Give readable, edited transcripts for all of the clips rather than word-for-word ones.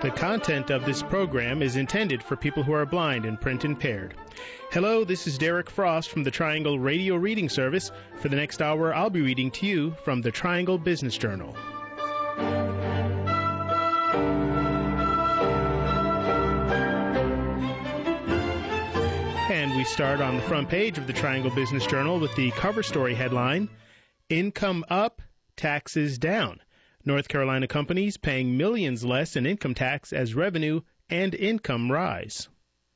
The content of this program is intended for people who are blind and print impaired. Hello, this is Derek Frost from the Triangle Radio Reading Service. For the next hour, I'll be reading to you from the Triangle Business Journal. And we start on the front page of the Triangle Business Journal with the cover story headline, Income Up, Taxes Down. North Carolina companies paying millions less in income tax as revenue and income rise.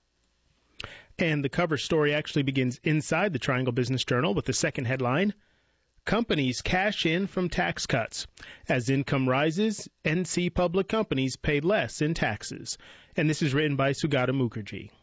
And the cover story actually begins inside the Triangle Business Journal with the second headline, Companies cash in from tax cuts. As income rises, NC public companies pay less in taxes. And this is written by Sugata Mukherjee.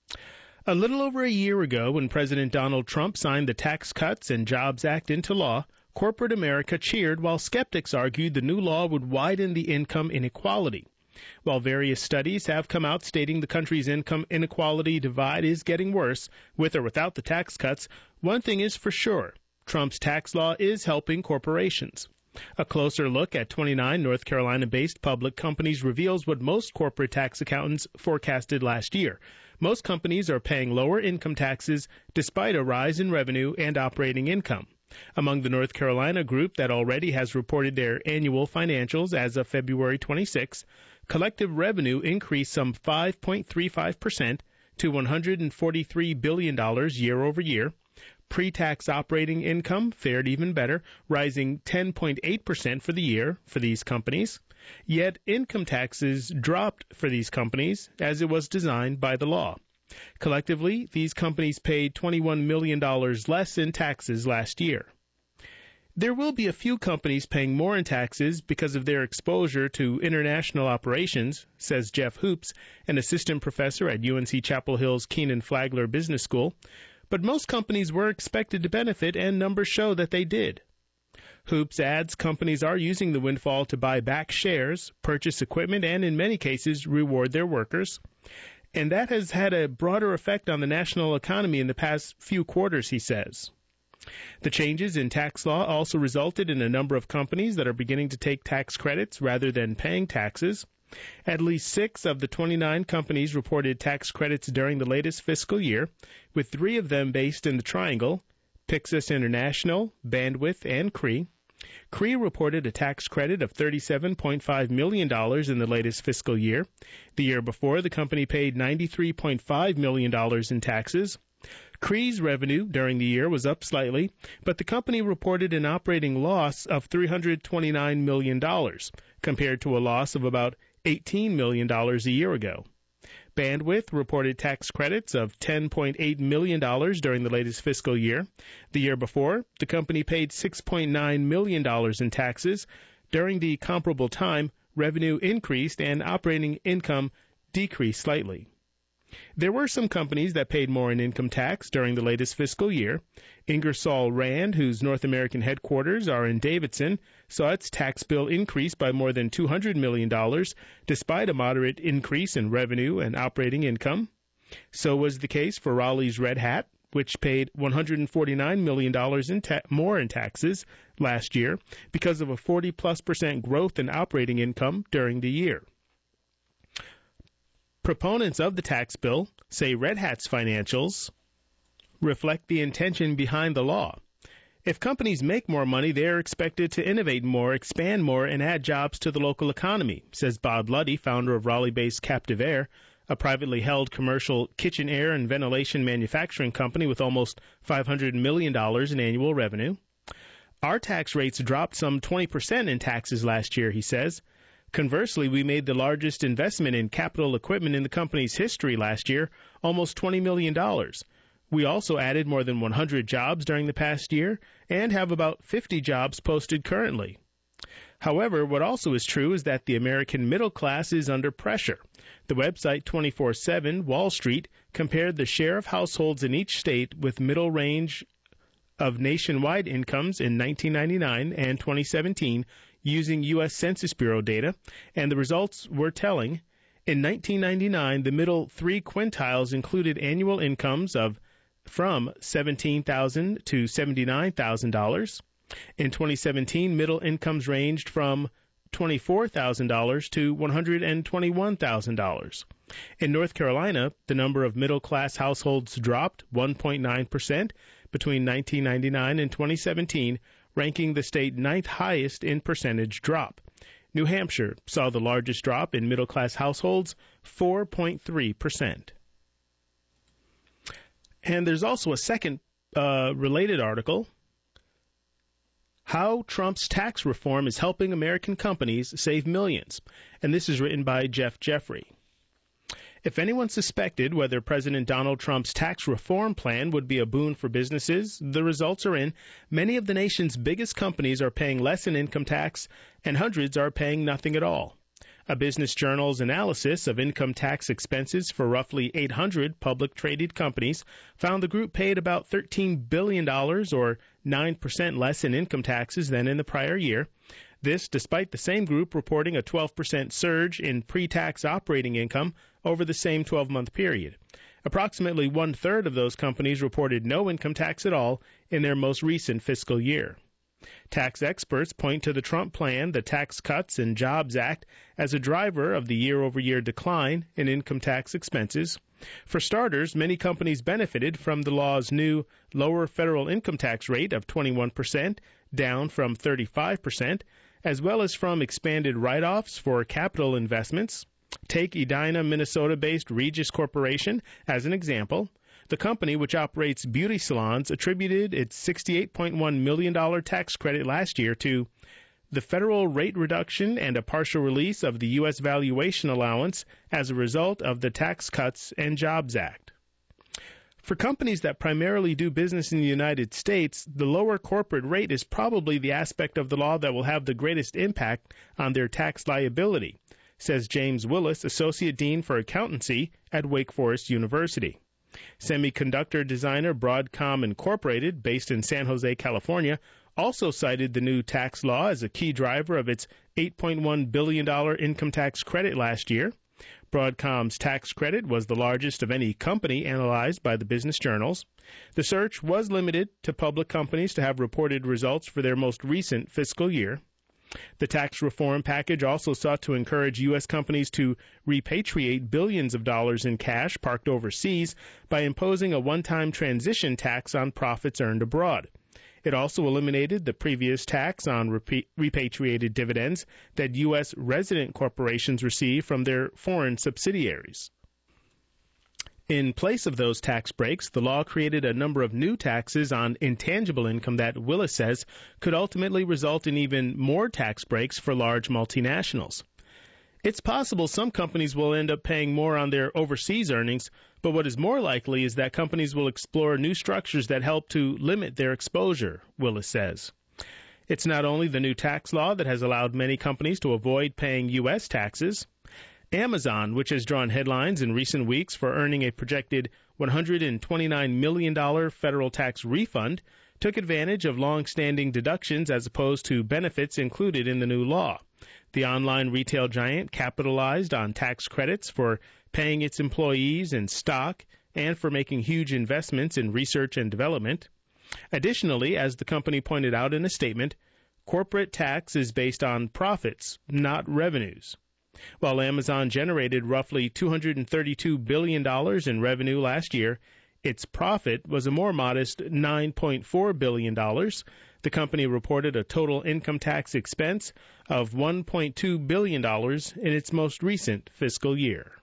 A little over a year ago, when President Donald Trump signed the Tax Cuts and Jobs Act into law, corporate America cheered while skeptics argued the new law would widen the income inequality. While various studies have come out stating the country's income inequality divide is getting worse, with or without the tax cuts, one thing is for sure. Trump's tax law is helping corporations. A closer look at 29 North Carolina-based public companies reveals what most corporate tax accountants forecasted last year. Most companies are paying lower income taxes despite a rise in revenue and operating income. Among the North Carolina group that already has reported their annual financials as of February 26, collective revenue increased some 5.35% to $143 billion year over year. Pre-tax operating income fared even better, rising 10.8% for the year for these companies. Yet income taxes dropped for these companies as it was designed by the law. Collectively, these companies paid $21 million less in taxes last year. There will be a few companies paying more in taxes because of their exposure to international operations, says Jeff Hoops, an assistant professor at UNC Chapel Hill's Keenan Flagler Business School. But most companies were expected to benefit, and numbers show that they did. Hoops adds companies are using the windfall to buy back shares, purchase equipment, and in many cases reward their workers. And that has had a broader effect on the national economy in the past few quarters, he says. The changes in tax law also resulted in a number of companies that are beginning to take tax credits rather than paying taxes. At least 6 of the 29 companies reported tax credits during the latest fiscal year, with 3 of them based in the Triangle, Pyxis International, Bandwidth, and Cree. Cree reported a tax credit of $37.5 million in the latest fiscal year. The year before, the company paid $93.5 million in taxes. Cree's revenue during the year was up slightly, but the company reported an operating loss of $329 million, compared to a loss of about $18 million a year ago. Bandwidth reported tax credits of $10.8 million during the latest fiscal year. The year before, the company paid $6.9 million in taxes. During the comparable time, revenue increased and operating income decreased slightly. There were some companies that paid more in income tax during the latest fiscal year. Ingersoll Rand, whose North American headquarters are in Davidson, saw its tax bill increase by more than $200 million, despite a moderate increase in revenue and operating income. So was the case for Raleigh's Red Hat, which paid $149 million more in taxes last year because of a 40+% growth in operating income during the year. Proponents of the tax bill say Red Hat's financials reflect the intention behind the law. If companies make more money, they are expected to innovate more, expand more, and add jobs to the local economy, says Bob Luddy, founder of Raleigh-based Captive Air, a privately held commercial kitchen air and ventilation manufacturing company with almost $500 million in annual revenue. Our tax rates dropped some 20% in taxes last year, he says. Conversely, we made the largest investment in capital equipment in the company's history last year, almost $20 million. We also added more than 100 jobs during the past year and have about 50 jobs posted currently. However, what also is true is that the American middle class is under pressure. The website 24/7 Wall Street compared the share of households in each state with middle range of nationwide incomes in 1999 and 2017 using U.S. Census Bureau data, and the results were telling. In 1999, the middle 3 quintiles included annual incomes of from $17,000 to $79,000. In 2017, middle incomes ranged from $24,000 to $121,000. In North Carolina, the number of middle-class households dropped 1.9% between 1999 and 2017, ranking the state ninth highest in percentage drop. New Hampshire saw the largest drop in middle-class households, 4.3%. And there's also a second related article, How Trump's Tax Reform is Helping American Companies Save Millions. And this is written by Jeff Jeffrey. If anyone suspected whether President Donald Trump's tax reform plan would be a boon for businesses, the results are in. Many of the nation's biggest companies are paying less in income tax, and hundreds are paying nothing at all. A Business Journal's analysis of income tax expenses for roughly 800 public traded companies found the group paid about $13 billion, or 9% less in income taxes than in the prior year. This despite the same group reporting a 12% surge in pre-tax operating income over the same 12-month period. Approximately one-third of those companies reported no income tax at all in their most recent fiscal year. Tax experts point to the Trump plan, the Tax Cuts and Jobs Act, as a driver of the year-over-year decline in income tax expenses. For starters, many companies benefited from the law's new lower federal income tax rate of 21%, down from 35%, as well as from expanded write-offs for capital investments. Take Edina, Minnesota-based Regis Corporation as an example. The company, which operates beauty salons, attributed its $68.1 million tax credit last year to the federal rate reduction and a partial release of the U.S. valuation allowance as a result of the Tax Cuts and Jobs Act. For companies that primarily do business in the United States, the lower corporate rate is probably the aspect of the law that will have the greatest impact on their tax liability, says James Willis, Associate Dean for Accountancy at Wake Forest University. Semiconductor designer Broadcom Incorporated, based in San Jose, California, also cited the new tax law as a key driver of its $8.1 billion income tax credit last year. Broadcom's tax credit was the largest of any company analyzed by the business journals. The search was limited to public companies to have reported results for their most recent fiscal year. The tax reform package also sought to encourage U.S. companies to repatriate billions of dollars in cash parked overseas by imposing a one-time transition tax on profits earned abroad. It also eliminated the previous tax on repatriated dividends that U.S. resident corporations receive from their foreign subsidiaries. In place of those tax breaks, the law created a number of new taxes on intangible income that Willis says could ultimately result in even more tax breaks for large multinationals. It's possible some companies will end up paying more on their overseas earnings, but what is more likely is that companies will explore new structures that help to limit their exposure, Willis says. It's not only the new tax law that has allowed many companies to avoid paying U.S. taxes. Amazon, which has drawn headlines in recent weeks for earning a projected $129 million federal tax refund, took advantage of long-standing deductions as opposed to benefits included in the new law. The online retail giant capitalized on tax credits for paying its employees in stock and for making huge investments in research and development. Additionally, as the company pointed out in a statement, corporate tax is based on profits, not revenues. While Amazon generated roughly $232 billion in revenue last year, its profit was a more modest $9.4 billion. The company reported a total income tax expense of $1.2 billion in its most recent fiscal year.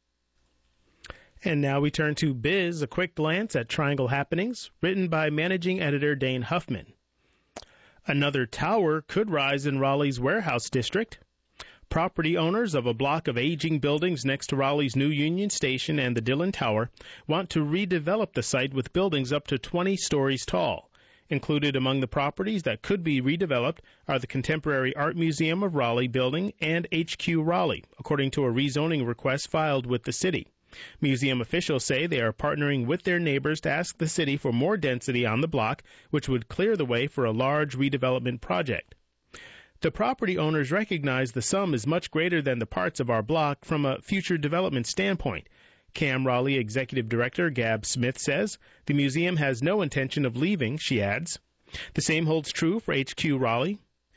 And now we turn to Biz, a quick glance at Triangle happenings, written by managing editor Dane Huffman. Another tower could rise in Raleigh's warehouse district. Property owners of a block of aging buildings next to Raleigh's new Union Station and the Dillon Tower want to redevelop the site with buildings up to 20 stories tall. Included among the properties that could be redeveloped are the Contemporary Art Museum of Raleigh building and HQ Raleigh, according to a rezoning request filed with the city. Museum officials say they are partnering with their neighbors to ask the city for more density on the block, which would clear the way for a large redevelopment project. The property owners recognize the sum is much greater than the parts of our block from a future development standpoint. CAM Raleigh Executive Director Gab Smith says the museum has no intention of leaving, she adds. The same holds true for HQ Raleigh.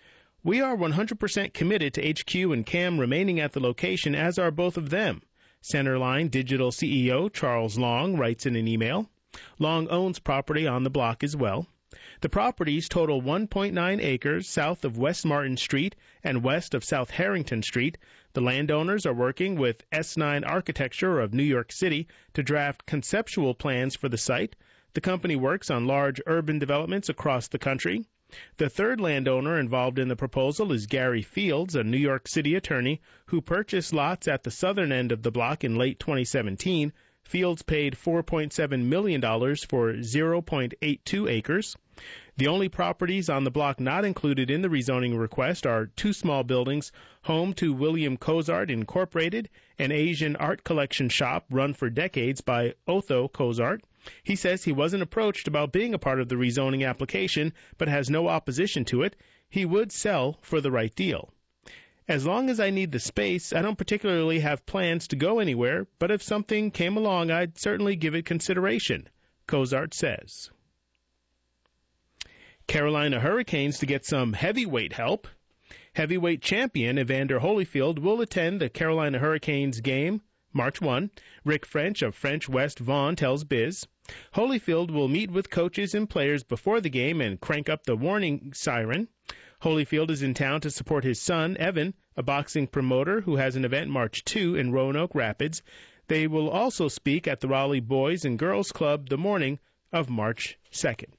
"We are 100% committed to HQ and CAM remaining at the location, as are both of them," Centerline Digital CEO Charles Long writes in an email. Long owns property on the block as well. The properties total 1.9 acres south of West Martin Street and west of South Harrington Street. The landowners are working with S9 Architecture of New York City to draft conceptual plans for the site. The company works on large urban developments across the country. The third landowner involved in the proposal is Gary Fields, a New York City attorney who purchased lots at the southern end of the block in late 2017. Fields paid $4.7 million for 0.82 acres. The only properties on the block not included in the rezoning request are two small buildings, home to William Cozart Incorporated, an Asian art collection shop run for decades by Otho Cozart. He says he wasn't approached about being a part of the rezoning application, but has no opposition to it. He would sell for the right deal. "As long as I need the space, I don't particularly have plans to go anywhere, but if something came along, I'd certainly give it consideration," Cozart says. Carolina Hurricanes to get some heavyweight help. Heavyweight champion Evander Holyfield will attend the Carolina Hurricanes game March 1. Rick French of French West Vaughan tells Biz. Holyfield will meet with coaches and players before the game and crank up the warning siren. Holyfield is in town to support his son, Evan, a boxing promoter who has an event March 2 in Roanoke Rapids. They will also speak at the Raleigh Boys and Girls Club the morning of March 2nd.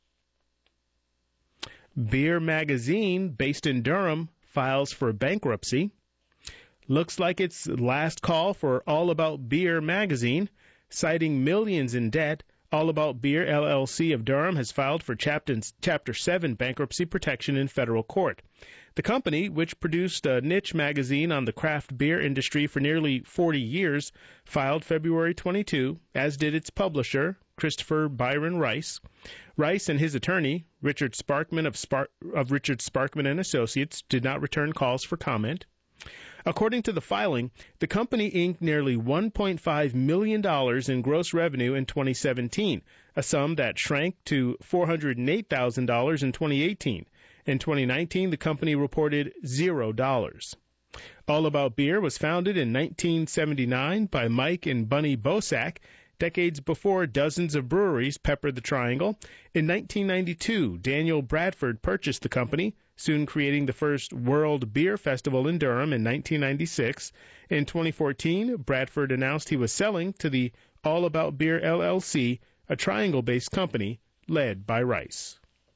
Beer Magazine, based in Durham, files for bankruptcy. Looks like it's last call for All About Beer Magazine. Citing millions in debt, All About Beer LLC of Durham has filed for Chapter 7 bankruptcy protection in federal court. The company, which produced a niche magazine on the craft beer industry for nearly 40 years, filed February 22, as did its publisher, Christopher Byron Rice. Rice and his attorney, Richard Sparkman of Richard Sparkman & Associates, did not return calls for comment. According to the filing, the company inked nearly $1.5 million in gross revenue in 2017, a sum that shrank to $408,000 in 2018. In 2019, the company reported $0. All About Beer was founded in 1979 by Mike and Bunny Bosack. Decades before, dozens of breweries peppered the Triangle. In 1992, Daniel Bradford purchased the company, soon creating the first World Beer Festival in Durham in 1996. In 2014, Bradford announced he was selling to the All About Beer LLC, a Triangle-based company led by Rice.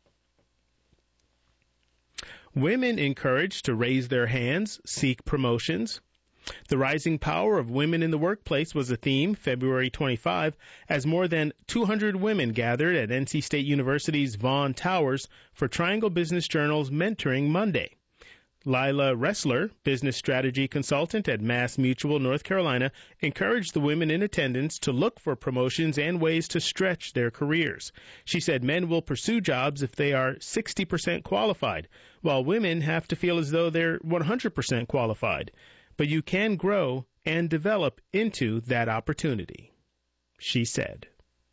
Women encouraged to raise their hands, seek promotions. The rising power of women in the workplace was a theme February 25 as more than 200 women gathered at NC State University's Vaughn Towers for Triangle Business Journal's Mentoring Monday. Lila Ressler, business strategy consultant at Mass Mutual, North Carolina, encouraged the women in attendance to look for promotions and ways to stretch their careers. She said men will pursue jobs if they are 60% qualified, while women have to feel as though they're 100% qualified. But you can grow and develop into that opportunity, she said.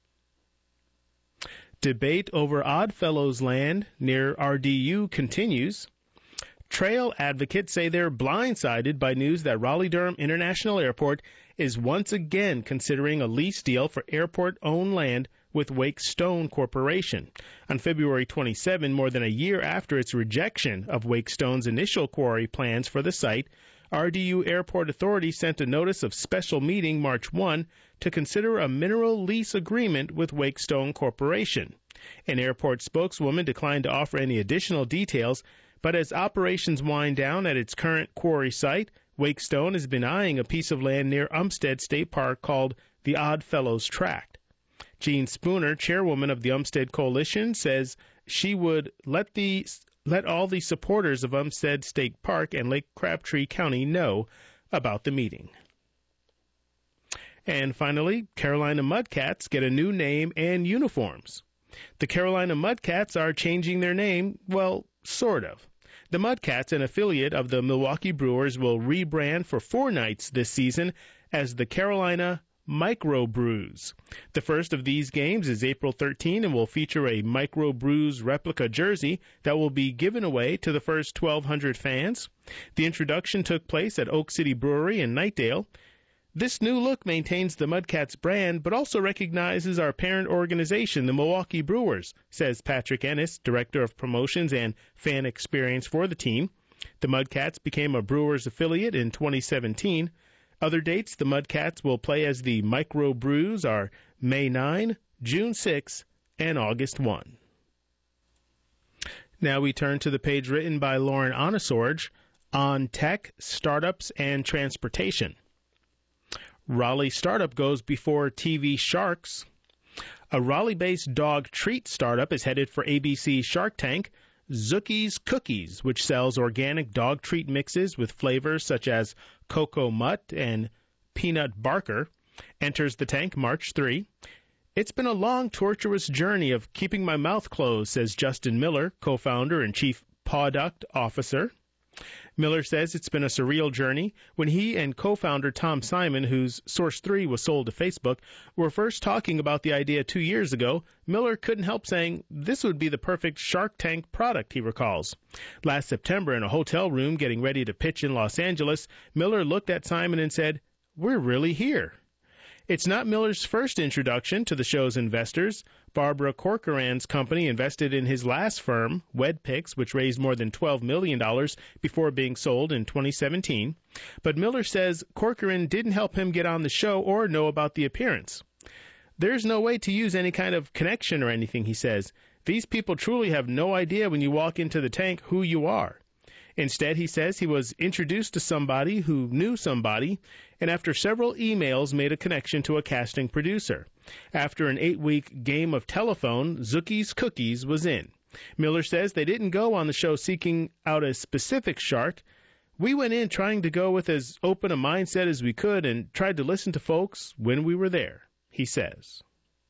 Debate over Oddfellows land near RDU continues. Trail advocates say they're blindsided by news that Raleigh-Durham International Airport is once again considering a lease deal for airport-owned land with Wake Stone Corporation. On February 27, more than a year after its rejection of Wake Stone's initial quarry plans for the site, RDU Airport Authority sent a notice of special meeting March 1 to consider a mineral lease agreement with Wake Stone Corporation. An airport spokeswoman declined to offer any additional details, but as operations wind down at its current quarry site, Wake Stone has been eyeing a piece of land near Umstead State Park called the Oddfellows Tract. Jean Spooner, chairwoman of the Umstead Coalition, says she would let all the supporters of Umstead State Park and Lake Crabtree County know about the meeting. And finally, Carolina Mudcats get a new name and uniforms. The Carolina Mudcats are changing their name, well, sort of. The Mudcats, an affiliate of the Milwaukee Brewers, will rebrand for 4 nights this season as the Carolina microbrews. The first of these games is April 13 and will feature a microbrews replica jersey that will be given away to the first 1,200 fans. The introduction took place at Oak City Brewery in Knightdale. This new look maintains the Mudcats brand, but also recognizes our parent organization, the Milwaukee Brewers, says Patrick Ennis, Director of Promotions and Fan Experience for the team. The Mudcats became a Brewers affiliate in 2017. Other dates the Mudcats will play as the Microbrews are May 9, June 6, and August 1. Now we turn to the page written by Lauren Onesorge on tech, startups, and transportation. Raleigh startup goes before TV sharks. A Raleigh-based dog treat startup is headed for ABC Shark Tank. Zookie's Cookies, which sells organic dog treat mixes with flavors such as Cocoa Mutt and Peanut Barker, enters the tank March 3. It's been a long, tortuous journey of keeping my mouth closed, says Justin Miller, co-founder and chief product officer. Miller says it's been a surreal journey. When he and co-founder Tom Simon, whose Source 3 was sold to Facebook, were first talking about the idea 2 years ago, Miller couldn't help saying this would be the perfect Shark Tank product, he recalls. Last September, in a hotel room getting ready to pitch in Los Angeles, Miller looked at Simon and said, "We're really here." It's not Miller's first introduction to the show's investors. Barbara Corcoran's company invested in his last firm, WedPix, which raised more than $12 million before being sold in 2017. But Miller says Corcoran didn't help him get on the show or know about the appearance. There's no way to use any kind of connection or anything, he says. These people truly have no idea when you walk into the tank who you are. Instead, he says he was introduced to somebody who knew somebody, and after several emails made a connection to a casting producer. After an 8-week game of telephone, Zookie's Cookies was in. Miller says they didn't go on the show seeking out a specific shark. We went in trying to go with as open a mindset as we could and tried to listen to folks when we were there, he says.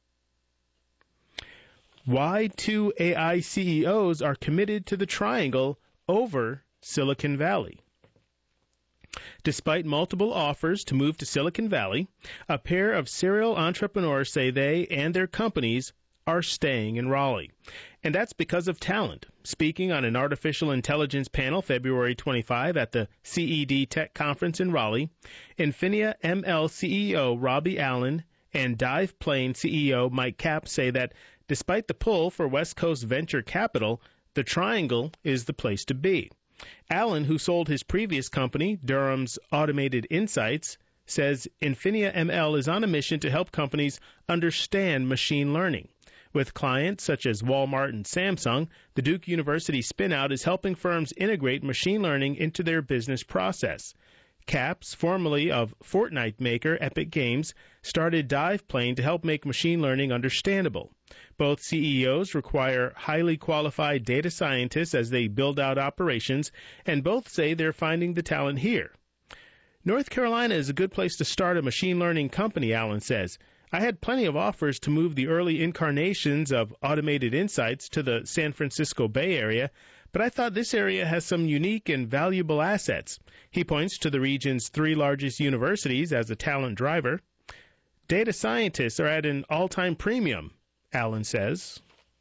Why two AI CEOs are committed to the Triangle over Silicon Valley. Despite multiple offers to move to Silicon Valley, a pair of serial entrepreneurs say they and their companies are staying in Raleigh. And that's because of talent. Speaking on an artificial intelligence panel February 25 at the CED Tech Conference in Raleigh, Infinia ML CEO Robbie Allen and Dive Plane CEO Mike Kapp say that despite the pull for West Coast venture capital, the Triangle is the place to be. Allen, who sold his previous company, Durham's Automated Insights, says Infinia ML is on a mission to help companies understand machine learning. With clients such as Walmart and Samsung, the Duke University spin-out is helping firms integrate machine learning into their business process. Capps, formerly of Fortnite maker Epic Games, started Dive Plane to help make machine learning understandable. Both CEOs require highly qualified data scientists as they build out operations, and both say they're finding the talent here. North Carolina is a good place to start a machine learning company, Allen says. I had plenty of offers to move the early incarnations of Automated Insights to the San Francisco Bay Area, but I thought this area has some unique and valuable assets. He points to the region's 3 largest universities as a talent driver. Data scientists are at an all-time premium, Allen says.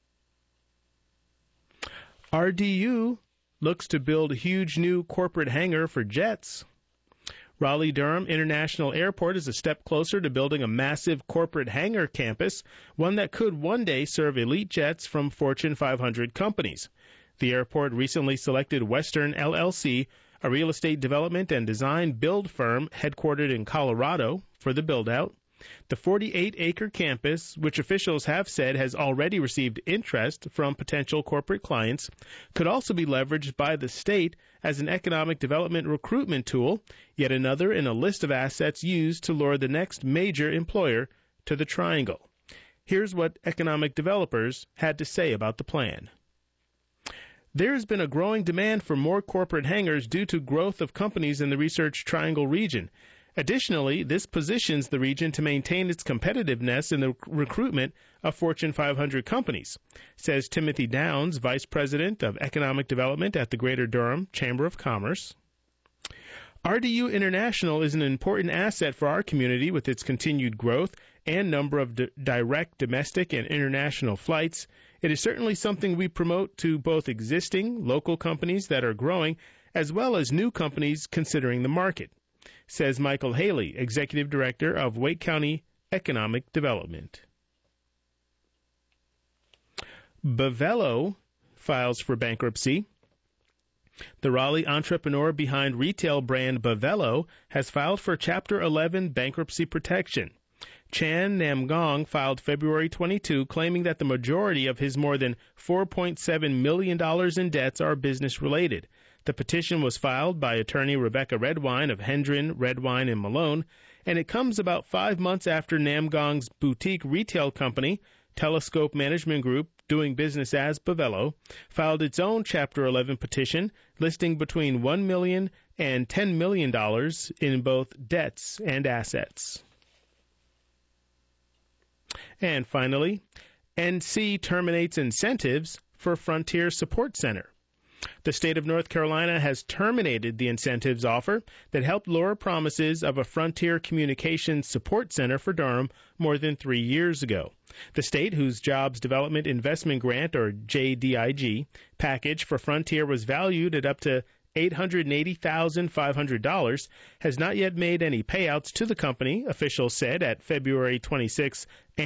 RDU looks to build a huge new corporate hangar for jets. Raleigh-Durham International Airport is a step closer to building a massive corporate hangar campus, one that could one day serve elite jets from Fortune 500 companies. The airport recently selected Western LLC, a real estate development and design build firm headquartered in Colorado, for the build-out. The 48-acre campus, which officials have said has already received interest from potential corporate clients, could also be leveraged by the state as an economic development recruitment tool, yet another in a list of assets used to lure the next major employer to the Triangle. Here's what economic developers had to say about the plan. There has been a growing demand for more corporate hangars due to growth of companies in the Research Triangle region. Additionally, this positions the region to maintain its competitiveness in the recruitment of Fortune 500 companies, says Timothy Downs, Vice President of Economic Development at the Greater Durham Chamber of Commerce. RDU International is an important asset for our community with its continued growth and number of direct domestic and international flights. It is certainly something we promote to both existing local companies that are growing as well as new companies considering the market, says Michael Haley, Executive Director of Wake County Economic Development. Bavelo files for bankruptcy. The Raleigh entrepreneur behind retail brand Bavelo has filed for Chapter 11 bankruptcy protection. Chan Namgong filed February 22, claiming that the majority of his more than $4.7 million in debts are business-related. The petition was filed by attorney Rebecca Redwine of Hendren, Redwine, and Malone, and it comes about 5 months after Namgong's boutique retail company, Telescope Management Group, doing business as Bavelo, filed its own Chapter 11 petition listing between $1 million and $10 million in both debts and assets. And finally, NC terminates incentives for Frontier Support Center. The state of North Carolina has terminated the incentives offer that helped lower promises of a Frontier Communications Support Center for Durham more than 3 years ago. The state, whose Jobs Development Investment Grant, or JDIG, package for Frontier was valued at up to $880,500, has not yet made any payouts to the company, officials said at February 26th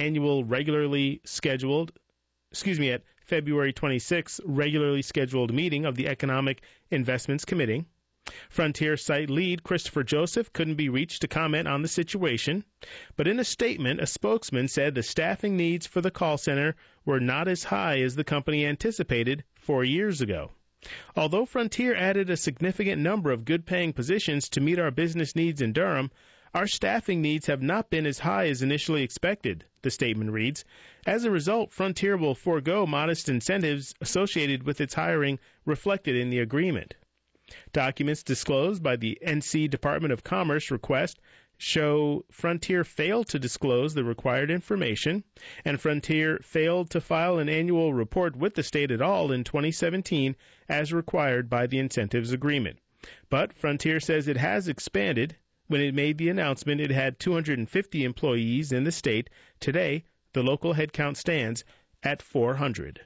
February 26th regularly scheduled meeting of the Economic Investments Committee. Frontier site lead Christopher Joseph couldn't be reached to comment on the situation, but in a statement, a spokesman said the staffing needs for the call center were not as high as the company anticipated 4 years ago. Although Frontier added a significant number of good-paying positions to meet our business needs in Durham, our staffing needs have not been as high as initially expected, the statement reads. As a result, Frontier will forego modest incentives associated with its hiring reflected in the agreement. Documents disclosed by the NC Department of Commerce request show Frontier failed to disclose the required information, and Frontier failed to file an annual report with the state at all in 2017 as required by the incentives agreement. But Frontier says it has expanded. When it made the announcement, it had 250 employees in the state. Today, the local headcount stands at 400.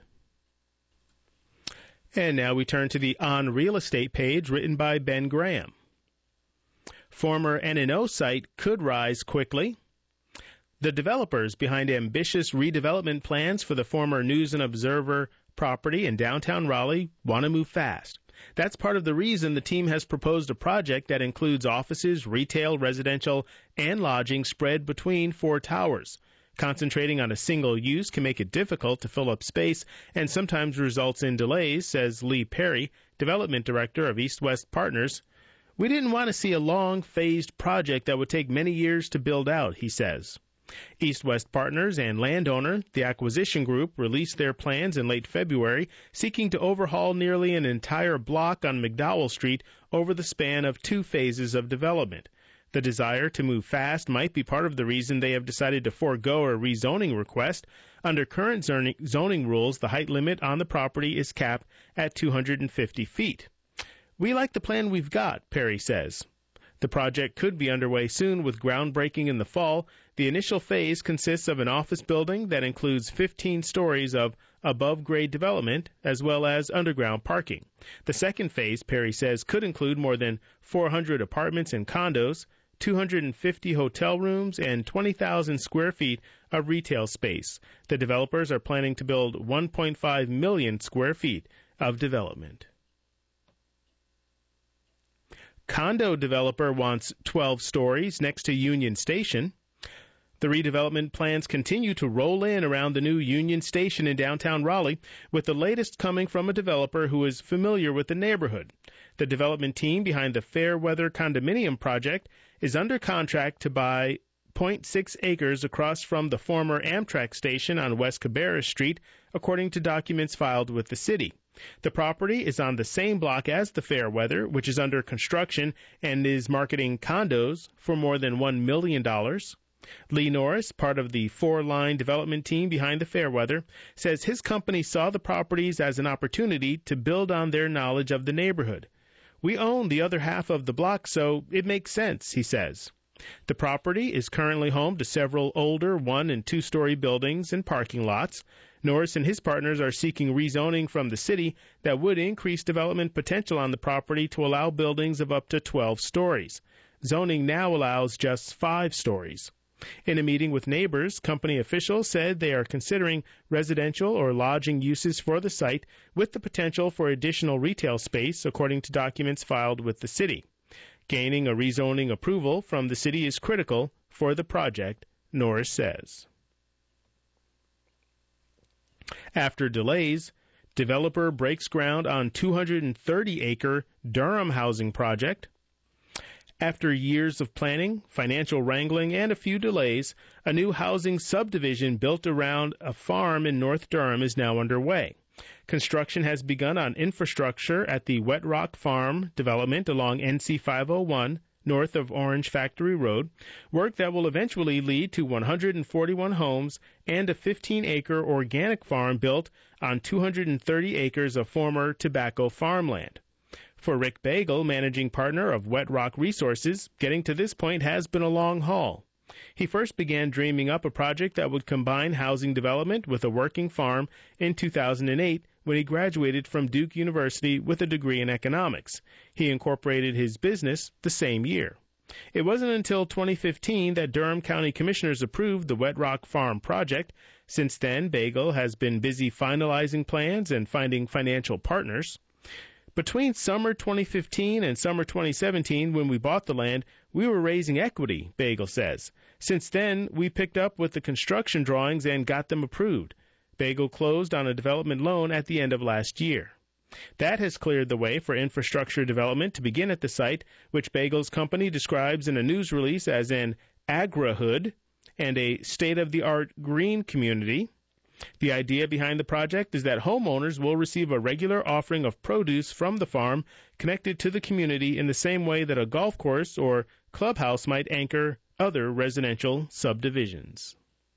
And now we turn to the On Real Estate page written by Ben Graham. Former N&O site could rise quickly. The developers behind ambitious redevelopment plans for the former News and Observer property in downtown Raleigh want to move fast. That's part of the reason the team has proposed a project that includes offices, retail, residential, and lodging spread between 4 towers. Concentrating on a single use can make it difficult to fill up space and sometimes results in delays, says Lee Perry, development director of East West Partners. We didn't want to see a long, phased project that would take many years to build out, he says. East West Partners and landowner, the Acquisition Group, released their plans in late February, seeking to overhaul nearly an entire block on McDowell Street over the span of 2 phases of development. The desire to move fast might be part of the reason they have decided to forego a rezoning request. Under current zoning rules, the height limit on the property is capped at 250 feet. We like the plan we've got, Perry says. The project could be underway soon with groundbreaking in the fall. The initial phase consists of an office building that includes 15 stories of above-grade development as well as underground parking. The second phase, Perry says, could include more than 400 apartments and condos, 250 hotel rooms, and 20,000 square feet of retail space. The developers are planning to build 1.5 million square feet of development. Condo developer wants 12 stories next to Union Station. The redevelopment plans continue to roll in around the new Union Station in downtown Raleigh, with the latest coming from a developer who is familiar with the neighborhood. The development team behind the Fairweather condominium project is under contract to buy 0.6 acres across from the former Amtrak station on West Cabarrus Street, according to documents filed with the city. The property is on the same block as the Fairweather, which is under construction and is marketing condos for more than $1 million. Lee Norris, part of the 4-line development team behind the Fairweather, says his company saw the properties as an opportunity to build on their knowledge of the neighborhood. We own the other half of the block, so it makes sense, he says. The property is currently home to several older 1- and 2-story buildings and parking lots. Norris and his partners are seeking rezoning from the city that would increase development potential on the property to allow buildings of up to 12 stories. Zoning now allows just 5 stories. In a meeting with neighbors, company officials said they are considering residential or lodging uses for the site with the potential for additional retail space, according to documents filed with the city. Gaining a rezoning approval from the city is critical for the project, Norris says. After delays, developer breaks ground on 230-acre Durham housing project. After years of planning, financial wrangling, and a few delays, a new housing subdivision built around a farm in North Durham is now underway. Construction has begun on infrastructure at the Wet Rock Farm development along NC 501 north of Orange Factory Road, work that will eventually lead to 141 homes and a 15-acre organic farm built on 230 acres of former tobacco farmland. For Rick Bagel, managing partner of Wet Rock Resources, getting to this point has been a long haul. He first began dreaming up a project that would combine housing development with a working farm in 2008 when he graduated from Duke University with a degree in economics. He incorporated his business the same year. It wasn't until 2015 that Durham County Commissioners approved the Wet Rock Farm project. Since then, Bagel has been busy finalizing plans and finding financial partners. Between summer 2015 and summer 2017, when we bought the land, we were raising equity, Bagel says. Since then, we picked up with the construction drawings and got them approved. Bagel closed on a development loan at the end of last year. That has cleared the way for infrastructure development to begin at the site, which Bagel's company describes in a news release as an agri-hood and a state-of-the-art green community. The idea behind the project is that homeowners will receive a regular offering of produce from the farm connected to the community in the same way that a golf course or clubhouse might anchor other residential subdivisions.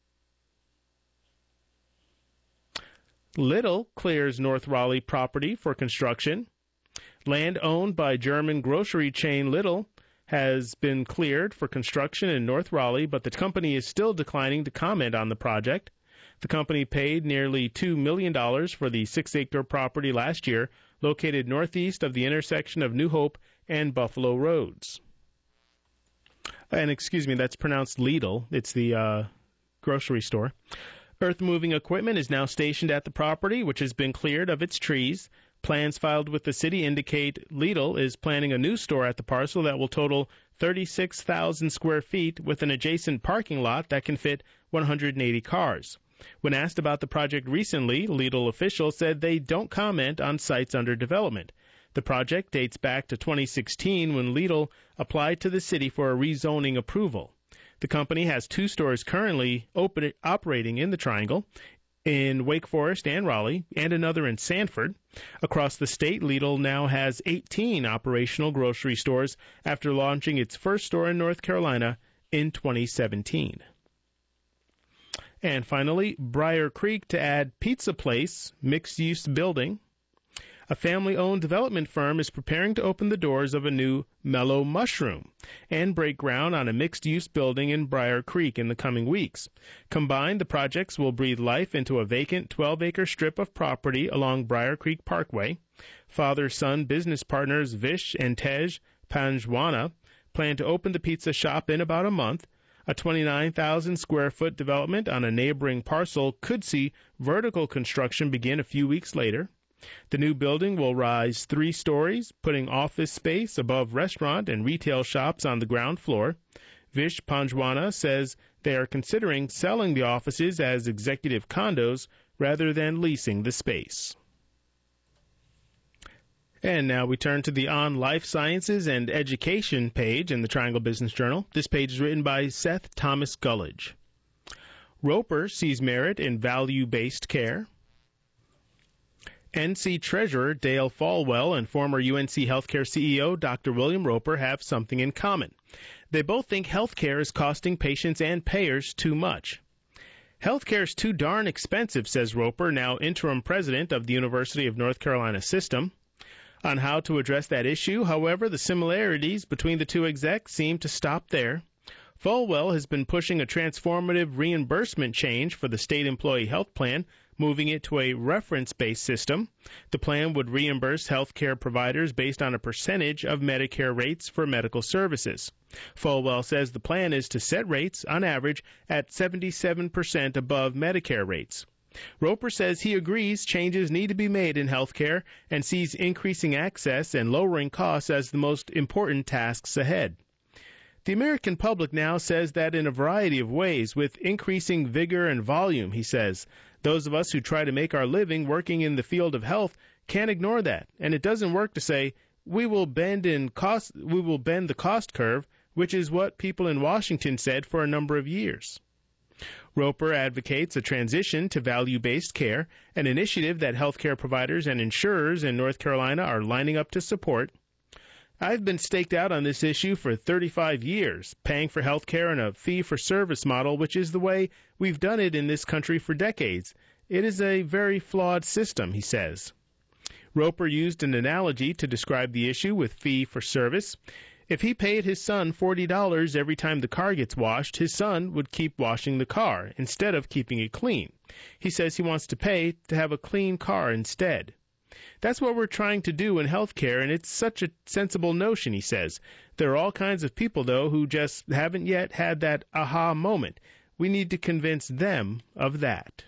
Lidl clears North Raleigh property for construction. Land owned by German grocery chain Lidl has been cleared for construction in North Raleigh, but the company is still declining to comment on the project. The company paid nearly $2 million for the 6-acre property last year, located northeast of the intersection of New Hope and Buffalo Roads. And that's pronounced Lidl. It's the grocery store. Earth-moving equipment is now stationed at the property, which has been cleared of its trees. Plans filed with the city indicate Lidl is planning a new store at the parcel that will total 36,000 square feet with an adjacent parking lot that can fit 180 cars. When asked about the project recently, Lidl officials said they don't comment on sites under development. The project dates back to 2016 when Lidl applied to the city for a rezoning approval. The company has 2 stores currently operating in the Triangle, in Wake Forest and Raleigh, and another in Sanford. Across the state, Lidl now has 18 operational grocery stores after launching its first store in North Carolina in 2017. And finally, Briar Creek to add pizza place, mixed-use building. A family-owned development firm is preparing to open the doors of a new Mellow Mushroom and break ground on a mixed-use building in Briar Creek in the coming weeks. Combined, the projects will breathe life into a vacant 12-acre strip of property along Briar Creek Parkway. Father-son business partners Vish and Tej Panjwana plan to open the pizza shop in about a month. A 29,000 square foot development on a neighboring parcel could see vertical construction begin a few weeks later. The new building will rise 3 stories, putting office space above restaurant and retail shops on the ground floor. Vish Panjwana says they are considering selling the offices as executive condos rather than leasing the space. And now we turn to the On Life Sciences and Education page in the Triangle Business Journal. This page is written by Seth Thomas Gullidge. Roper sees merit in value-based care. NC Treasurer Dale Falwell and former UNC Healthcare CEO Dr. William Roper have something in common. They both think healthcare is costing patients and payers too much. Healthcare is too darn expensive, says Roper, now interim president of the University of North Carolina System. On how to address that issue, however, the similarities between the two execs seem to stop there. Folwell has been pushing a transformative reimbursement change for the state employee health plan, moving it to a reference-based system. The plan would reimburse health care providers based on a percentage of Medicare rates for medical services. Folwell says the plan is to set rates, on average, at 77% above Medicare rates. Roper says he agrees changes need to be made in health care and sees increasing access and lowering costs as the most important tasks ahead. The American public now says that in a variety of ways, with increasing vigor and volume, he says. Those of us who try to make our living working in the field of health can't ignore that, and it doesn't work to say, we will bend the cost curve, which is what people in Washington said for a number of years. Roper advocates a transition to value-based care, an initiative that healthcare providers and insurers in North Carolina are lining up to support. I've been staked out on this issue for 35 years, paying for health care in a fee-for-service model, which is the way we've done it in this country for decades. It is a very flawed system, he says. Roper used an analogy to describe the issue with fee-for-service. If he paid his son $40 every time the car gets washed, his son would keep washing the car instead of keeping it clean. He says he wants to pay to have a clean car instead. That's what we're trying to do in healthcare, and it's such a sensible notion, he says. There are all kinds of people, though, who just haven't yet had that aha moment. We need to convince them of that.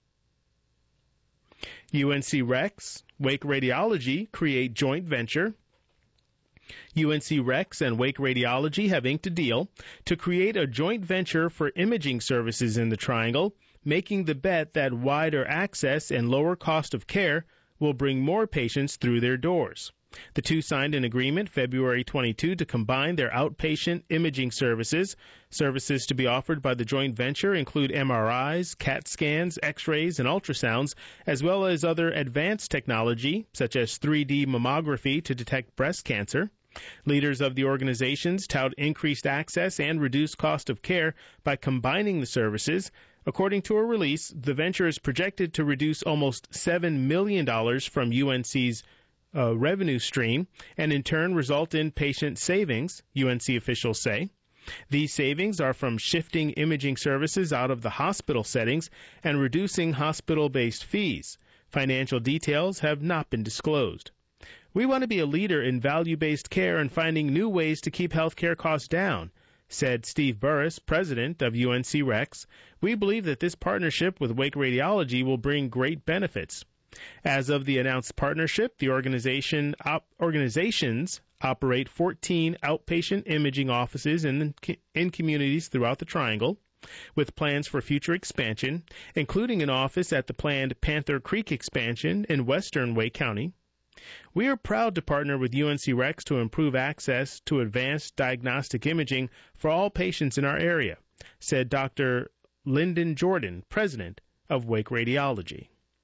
UNC Rex, Wake Radiology create joint venture. UNC Rex and Wake Radiology have inked a deal to create a joint venture for imaging services in the Triangle, making the bet that wider access and lower cost of care will bring more patients through their doors. The two signed an agreement February 22 to combine their outpatient imaging services. Services to be offered by the joint venture include MRIs, CAT scans, X-rays, and ultrasounds, as well as other advanced technology, such as 3D mammography to detect breast cancer. Leaders of the organizations tout increased access and reduced cost of care by combining the services. According to a release, the venture is projected to reduce almost $7 million from UNC's revenue stream and in turn result in patient savings, UNC officials say. These savings are from shifting imaging services out of the hospital settings and reducing hospital-based fees. Financial details have not been disclosed. We want to be a leader in value-based care and finding new ways to keep healthcare costs down, said Steve Burris, president of UNC Rex. We believe that this partnership with Wake Radiology will bring great benefits. As of the announced partnership, the organizations operate 14 outpatient imaging offices in communities throughout the Triangle, with plans for future expansion, including an office at the planned Panther Creek expansion in western Wake County. We are proud to partner with UNC Rex to improve access to advanced diagnostic imaging for all patients in our area, said Dr. Lyndon Jordan, president of Wake Radiology.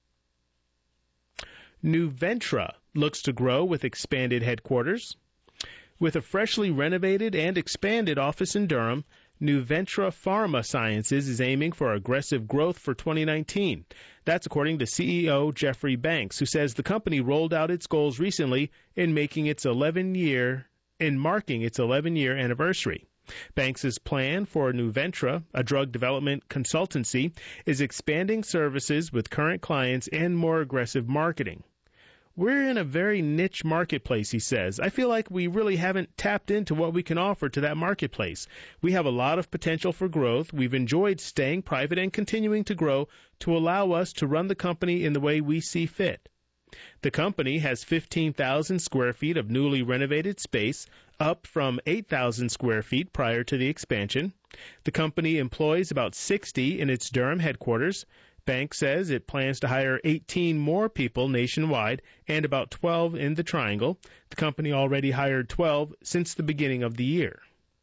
Nuventra looks to grow with expanded headquarters. With a freshly renovated and expanded office in Durham, Nuventra Pharma Sciences is aiming for aggressive growth for 2019. That's according to CEO Jeffrey Banks, who says the company rolled out its goals recently in marking its 11-year anniversary. Banks's plan for Nuventra, a drug development consultancy, is expanding services with current clients and more aggressive marketing. We're in a very niche marketplace, he says. I feel like we really haven't tapped into what we can offer to that marketplace. We have a lot of potential for growth. We've enjoyed staying private and continuing to grow to allow us to run the company in the way we see fit. The company has 15,000 square feet of newly renovated space, up from 8,000 square feet prior to the expansion. The company employs about 60 in its Durham headquarters. Banks says it plans to hire 18 more people nationwide and about 12 in the Triangle. The company already hired 12 since the beginning of the year.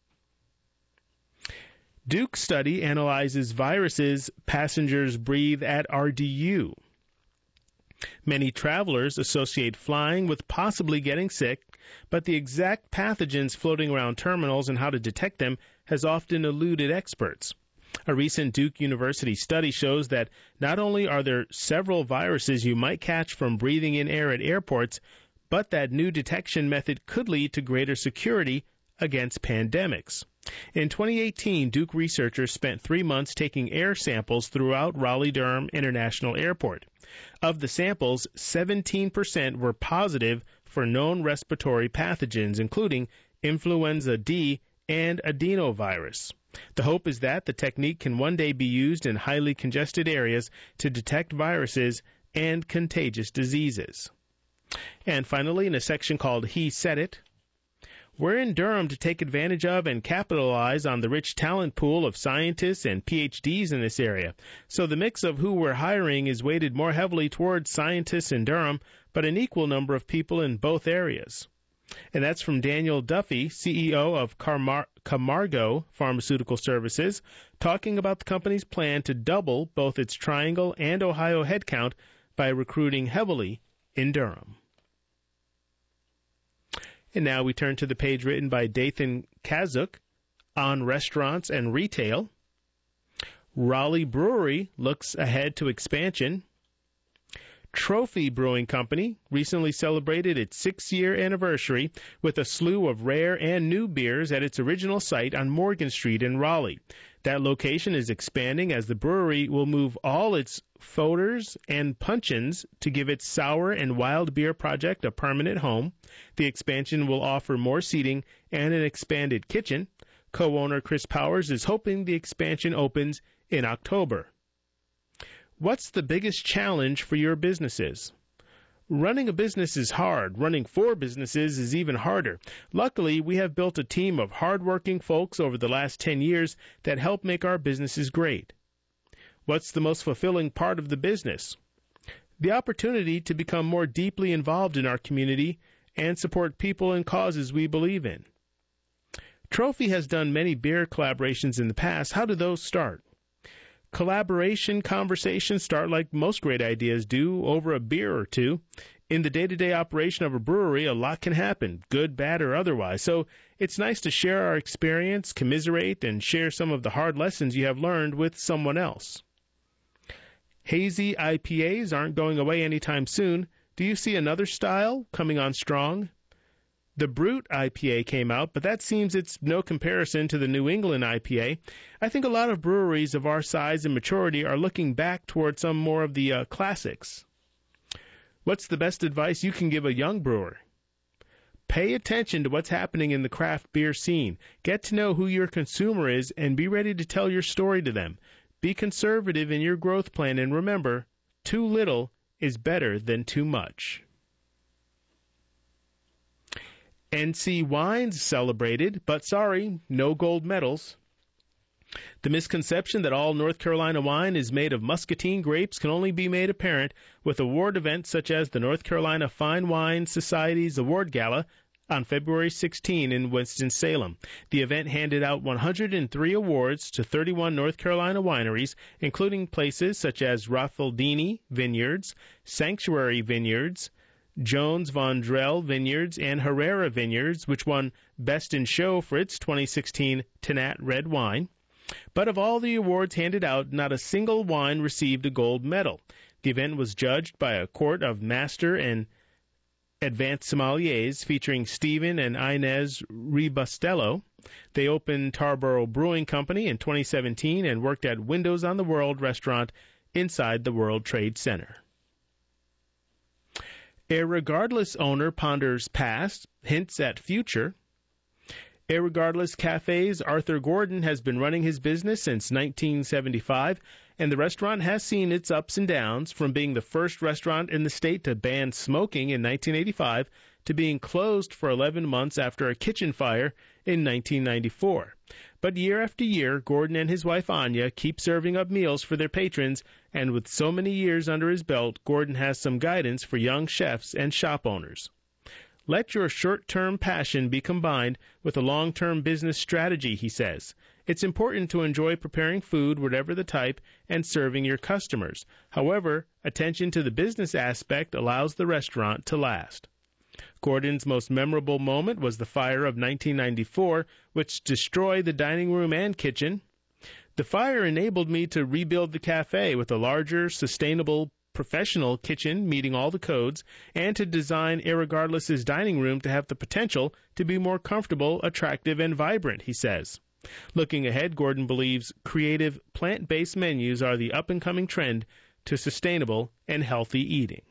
Duke study analyzes viruses passengers breathe at RDU. Many travelers associate flying with possibly getting sick, but the exact pathogens floating around terminals and how to detect them has often eluded experts. A recent Duke University study shows that not only are there several viruses you might catch from breathing in air at airports, but that new detection method could lead to greater security against pandemics. In 2018, Duke researchers spent 3 months taking air samples throughout Raleigh-Durham International Airport. Of the samples, 17% were positive for known respiratory pathogens, including influenza D and adenovirus. The hope is that the technique can one day be used in highly congested areas to detect viruses and contagious diseases. And finally, in a section called He Said It, we're in Durham to take advantage of and capitalize on the rich talent pool of scientists and PhDs in this area. So the mix of who we're hiring is weighted more heavily towards scientists in Durham, but an equal number of people in both areas. And that's from Daniel Duffy, CEO of Camargo Pharmaceutical Services, talking about the company's plan to double both its Triangle and Ohio headcount by recruiting heavily in Durham. And now we turn to the page written by Dathan Kazuk on restaurants and retail. Raleigh Brewery looks ahead to expansion. Trophy Brewing Company recently celebrated its 6-year anniversary with a slew of rare and new beers at its original site on Morgan Street in Raleigh. That location is expanding as the brewery will move all its foeders and puncheons to give its sour and wild beer project a permanent home. The expansion will offer more seating and an expanded kitchen. Co-owner Chris Powers is hoping the expansion opens in October. What's the biggest challenge for your businesses? Running a business is hard. Running 4 businesses is even harder. Luckily, we have built a team of hardworking folks over the last 10 years that help make our businesses great. What's the most fulfilling part of the business? The opportunity to become more deeply involved in our community and support people and causes we believe in. Trophy has done many beer collaborations in the past. How do those start? Collaboration conversations start like most great ideas do, over a beer or two. In the day-to-day operation of a brewery, a lot can happen, good, bad, or otherwise. So it's nice to share our experience, commiserate, and share some of the hard lessons you have learned with someone else. Hazy IPAs aren't going away anytime soon. Do you see another style coming on strong? The Brute IPA came out, but that seems it's no comparison to the New England IPA. I think a lot of breweries of our size and maturity are looking back toward some more of the classics. What's the best advice you can give a young brewer? Pay attention to what's happening in the craft beer scene. Get to know who your consumer is and be ready to tell your story to them. Be conservative in your growth plan, and remember, too little is better than too much. NC Wines celebrated, but sorry, no gold medals. The misconception that all North Carolina wine is made of muscatine grapes can only be made apparent with award events such as the North Carolina Fine Wine Society's Award Gala on February 16 in Winston-Salem. The event handed out 103 awards to 31 North Carolina wineries, including places such as Raffaldini Vineyards, Sanctuary Vineyards, Jones Vondrell Vineyards, and Herrera Vineyards, which won Best in Show for its 2016 Tanat red wine. But of all the awards handed out, not a single wine received a gold medal. The event was judged by a court of master and advanced sommeliers featuring Stephen and Inez Ribustello. They opened Tarboro Brewing Company in 2017 and worked at Windows on the World restaurant inside the World Trade Center. Irregardless owner ponders past, hints at future. Irregardless Cafe's Arthur Gordon has been running his business since 1975, and the restaurant has seen its ups and downs, from being the first restaurant in the state to ban smoking in 1985 to being closed for 11 months after a kitchen fire in 1994. But year after year, Gordon and his wife Anya keep serving up meals for their patrons, and with so many years under his belt, Gordon has some guidance for young chefs and shop owners. Let your short-term passion be combined with a long-term business strategy, he says. It's important to enjoy preparing food, whatever the type, and serving your customers. However, attention to the business aspect allows the restaurant to last. Gordon's most memorable moment was the fire of 1994, which destroyed the dining room and kitchen. The fire enabled me to rebuild the cafe with a larger, sustainable professional kitchen meeting all the codes, and to design Irregardless's dining room to have the potential to be more comfortable, attractive, and vibrant, he says. Looking ahead, Gordon believes creative, plant-based menus are the up-and-coming trend to sustainable and healthy eating.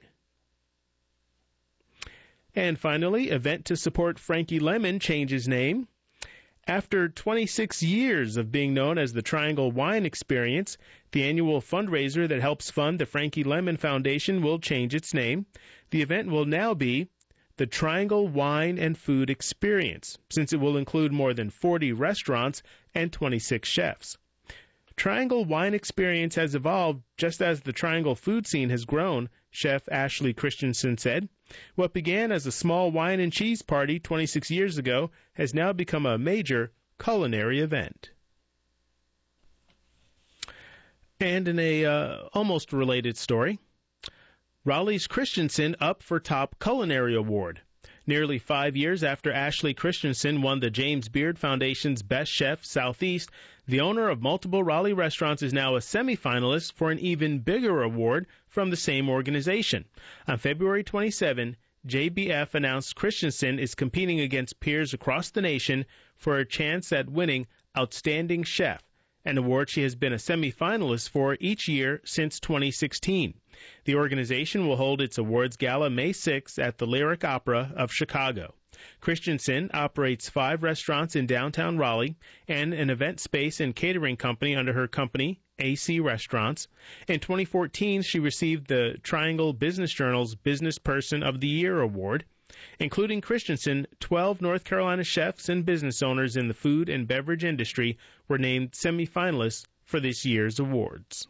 And finally, event to support Frankie Lemon changes name. After 26 years of being known as the Triangle Wine Experience, the annual fundraiser that helps fund the Frankie Lemon Foundation will change its name. The event will now be the Triangle Wine and Food Experience, since it will include more than 40 restaurants and 26 chefs. Triangle Wine Experience has evolved just as the Triangle food scene has grown, Chef Ashley Christensen said. What began as a small wine and cheese party 26 years ago has now become a major culinary event. And in a almost related story, Raleigh's Christensen up for top culinary award. Nearly 5 years after Ashley Christensen won the James Beard Foundation's Best Chef Southeast, the owner of multiple Raleigh restaurants is now a semifinalist for an even bigger award from the same organization. On February 27, JBF announced Christensen is competing against peers across the nation for a chance at winning Outstanding Chef, an award she has been a semifinalist for each year since 2016. The organization will hold its awards gala May 6 at the Lyric Opera of Chicago. Christensen operates 5 restaurants in downtown Raleigh and an event space and catering company under her company, AC Restaurants. In 2014, she received the Triangle Business Journal's Business Person of the Year award. Including Christensen, 12 North Carolina chefs and business owners in the food and beverage industry were named semifinalists for this year's awards.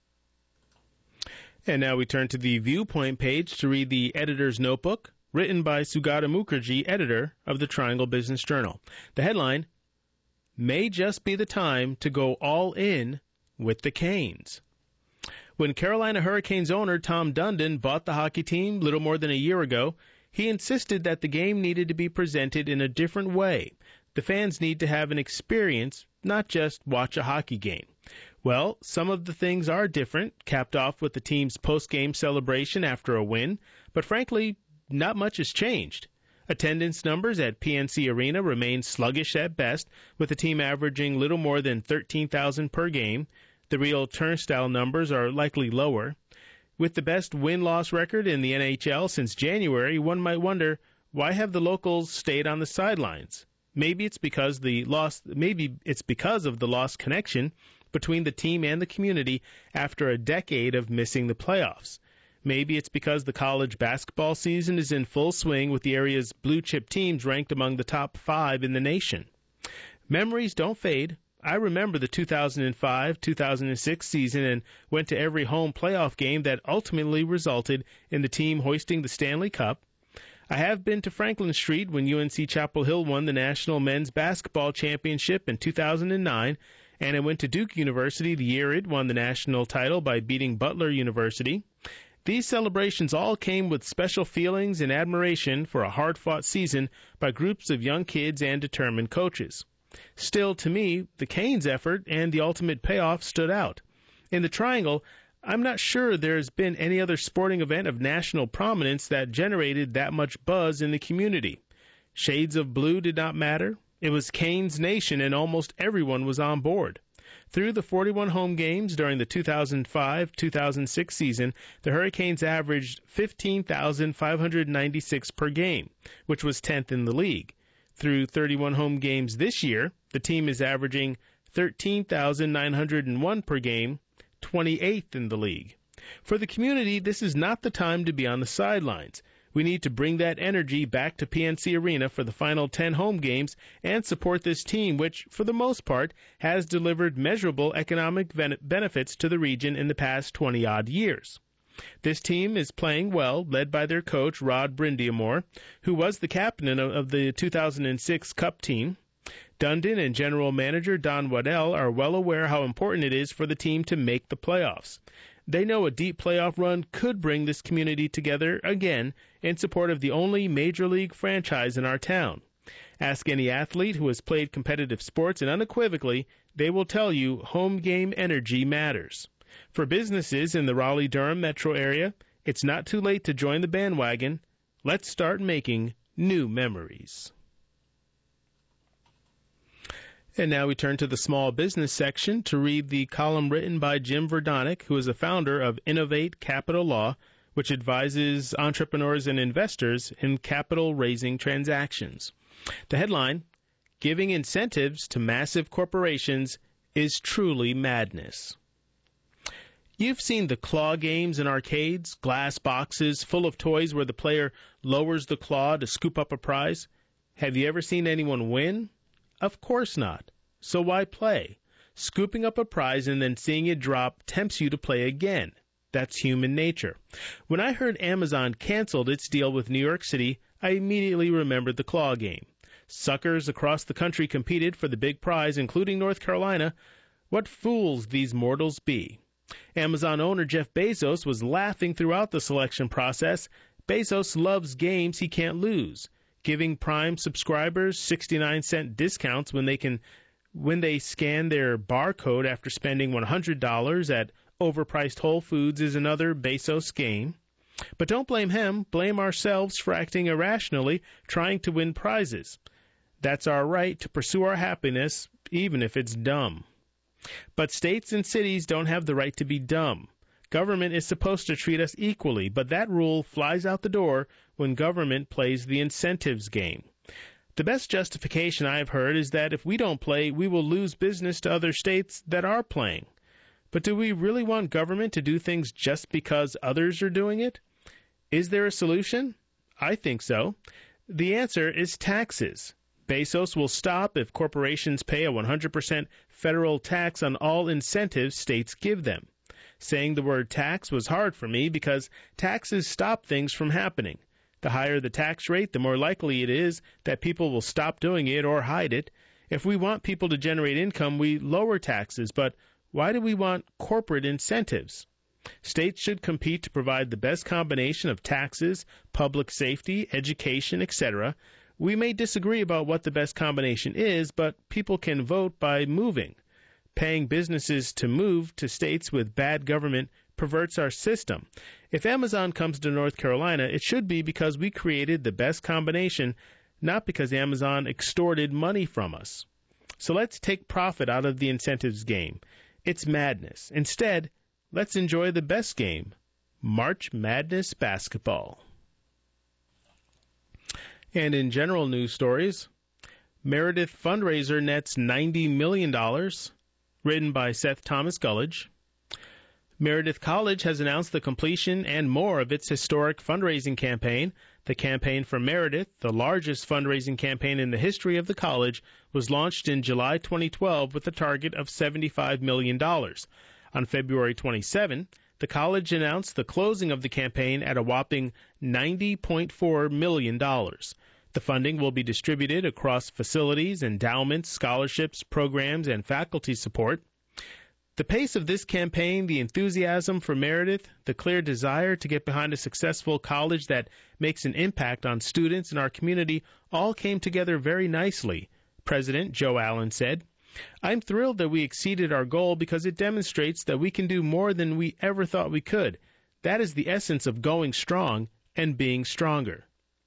And now we turn to the Viewpoint page to read the editor's notebook, written by Sugata Mukherjee, editor of the Triangle Business Journal. The headline, "May just be the time to go all in with the Canes." When Carolina Hurricanes owner Tom Dundon bought the hockey team little more than a year ago, he insisted that the game needed to be presented in a different way. The fans need to have an experience, not just watch a hockey game. Well, some of the things are different, capped off with the team's post-game celebration after a win, but frankly, not much has changed. Attendance numbers at PNC Arena remain sluggish at best, with the team averaging little more than 13,000 per game. The real turnstile numbers are likely lower. With the best win-loss record in the NHL since January, one might wonder, why have the locals stayed on the sidelines? Maybe it's because of the lost connection between the team and the community after a decade of missing the playoffs. Maybe it's because the college basketball season is in full swing with the area's blue-chip teams ranked among the top 5 in the nation. Memories don't fade. I remember the 2005-2006 season and went to every home playoff game that ultimately resulted in the team hoisting the Stanley Cup. I have been to Franklin Street when UNC Chapel Hill won the National Men's Basketball Championship in 2009, and I went to Duke University the year it won the national title by beating Butler University. These celebrations all came with special feelings and admiration for a hard-fought season by groups of young kids and determined coaches. Still, to me, the Canes' effort and the ultimate payoff stood out. In the Triangle, I'm not sure there's been any other sporting event of national prominence that generated that much buzz in the community. Shades of blue did not matter. It was Canes Nation, and almost everyone was on board. Through the 41 home games during the 2005-2006 season, the Hurricanes averaged 15,596 per game, which was 10th in the league. Through 31 home games this year, the team is averaging 13,901 per game, 28th in the league. For the community, this is not the time to be on the sidelines. We need to bring that energy back to PNC Arena for the final 10 home games and support this team, which, for the most part, has delivered measurable economic benefits to the region in the past 20-odd years. This team is playing well, led by their coach, Rod Brind'Amour, who was the captain of the 2006 Cup team. Dundon and general manager Don Waddell are well aware how important it is for the team to make the playoffs. They know a deep playoff run could bring this community together again in support of the only major league franchise in our town. Ask any athlete who has played competitive sports, and unequivocally, they will tell you home game energy matters. For businesses in the Raleigh-Durham metro area, it's not too late to join the bandwagon. Let's start making new memories. And now we turn to the small business section to read the column written by Jim Verdonick, who is the founder of Innovate Capital Law, which advises entrepreneurs and investors in capital-raising transactions. The headline, Giving Incentives to Massive Corporations is Truly Madness. You've seen the claw games in arcades, glass boxes full of toys where the player lowers the claw to scoop up a prize. Have you ever seen anyone win? Of course not. So why play? Scooping up a prize and then seeing it drop tempts you to play again. That's human nature. When I heard Amazon canceled its deal with New York City, I immediately remembered the claw game. Suckers across the country competed for the big prize, including North Carolina. What fools these mortals be. Amazon owner Jeff Bezos was laughing throughout the selection process. Bezos loves games he can't lose, giving Prime subscribers 69-cent discounts when they scan their barcode after spending $100 at overpriced Whole Foods is another Bezos game. But don't blame him. Blame ourselves for acting irrationally, trying to win prizes. That's our right to pursue our happiness, even if it's dumb. But states and cities don't have the right to be dumb. Government is supposed to treat us equally, but that rule flies out the door when government plays the incentives game. The best justification I've heard is that if we don't play, we will lose business to other states that are playing. But do we really want government to do things just because others are doing it? Is there a solution? I think so. The answer is taxes. Bezos will stop if corporations pay a 100% federal tax on all incentives states give them. Saying the word tax was hard for me because taxes stop things from happening. The higher the tax rate, the more likely it is that people will stop doing it or hide it. If we want people to generate income, we lower taxes, but why do we want corporate incentives? States should compete to provide the best combination of taxes, public safety, education, etc. We may disagree about what the best combination is, but people can vote by moving. Paying businesses to move to states with bad government perverts our system. If Amazon comes to North Carolina, it should be because we created the best combination, not because Amazon extorted money from us. So let's take profit out of the incentives game. It's madness. Instead, let's enjoy the best game, March Madness basketball. And in general news stories, Meredith fundraiser nets $90 million, written by Seth Thomas Gullidge. Meredith College has announced the completion and more of its historic fundraising campaign. The Campaign for Meredith, the largest fundraising campaign in the history of the college, was launched in July 2012 with a target of $75 million. On February 27, the college announced the closing of the campaign at a whopping $90.4 million. The funding will be distributed across facilities, endowments, scholarships, programs, and faculty support. The pace of this campaign, the enthusiasm for Meredith, the clear desire to get behind a successful college that makes an impact on students in our community all came together very nicely, President Joe Allen said. I'm thrilled that we exceeded our goal because it demonstrates that we can do more than we ever thought we could. That is the essence of going strong and being stronger.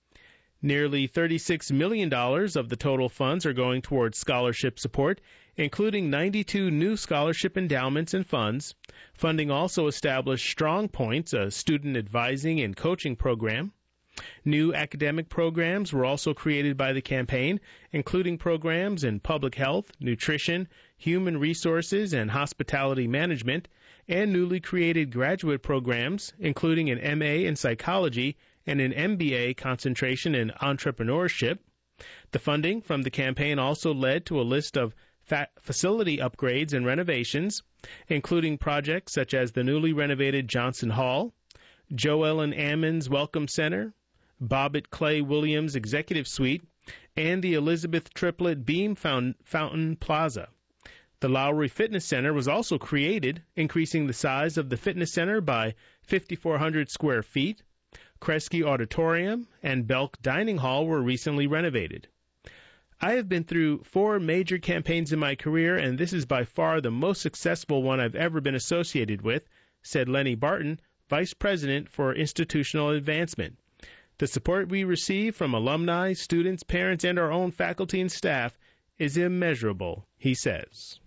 Nearly $36 million of the total funds are going towards scholarship support, including 92 new scholarship endowments and funds. Funding also established Strong Points, a student advising and coaching program. New academic programs were also created by the campaign, including programs in public health, nutrition, human resources, and hospitality management, and newly created graduate programs, including an MA in psychology and an MBA concentration in entrepreneurship. The funding from the campaign also led to a list of facility upgrades and renovations, including projects such as the newly renovated Johnson Hall, Joe Ellen Ammons Welcome Center, Bobbitt Clay Williams Executive Suite, and the Elizabeth Triplett Beam Fountain Plaza. The Lowry Fitness Center was also created, increasing the size of the fitness center by 5,400 square feet. Kresge Auditorium and Belk Dining Hall were recently renovated. I have been through 4 major campaigns in my career, and this is by far the most successful one I've ever been associated with, said Lenny Barton, Vice President for Institutional Advancement. The support we receive from alumni, students, parents, and our own faculty and staff is immeasurable, he says.